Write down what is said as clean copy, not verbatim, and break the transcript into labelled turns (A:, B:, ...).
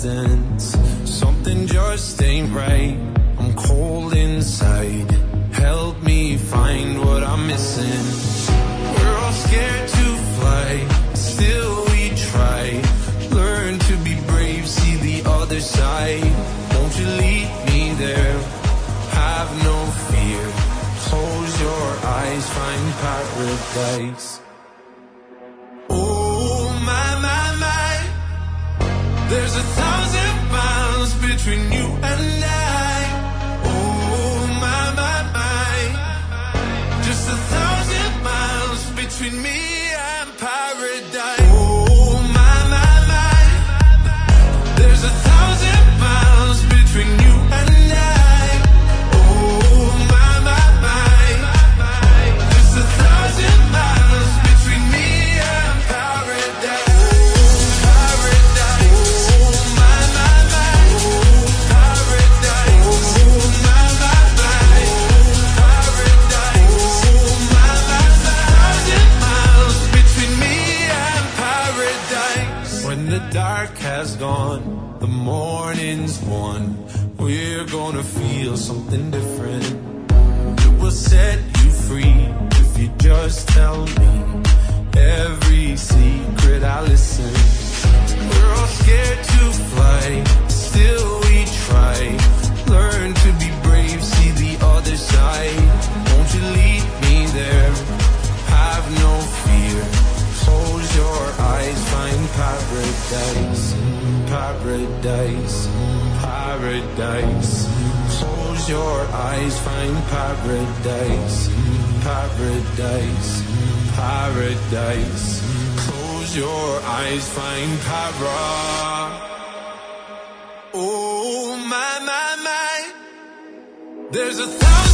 A: distance. Something just ain't right. I'm cold inside. Help me find what I'm missing. We're all scared to fly, still we try. Learn to be brave, see the other side. Won't you lead me there? Have no fear. Close your eyes, find paradise. Oh my, my, my. There's 1,000 miles between you and I. Oh my, my, my. Just 1,000 miles between me and paradise. Oh my, my, my. There's 1,000 miles between you and I. Oh my, my, my. Just 1,000 miles between me and paradise. Paradise. Oh my, my, my. Paradise. Oh my, my, my. Paradise. Oh my, my, my. 1,000 miles between me and paradise. When the dark has gone, the morning's won. We're gonna feel something different. It will set you free if you just tell me every secret. I listen. We're all scared to fly, still we try. Learn to be brave, see the other side. Won't you lead me there? Have no fear. Close your eyes, find paradise. Paradise, paradise. Close your eyes, find paradise. Paradise, paradise. Close your eyes, find para. Oh my, my, my. There's 1,000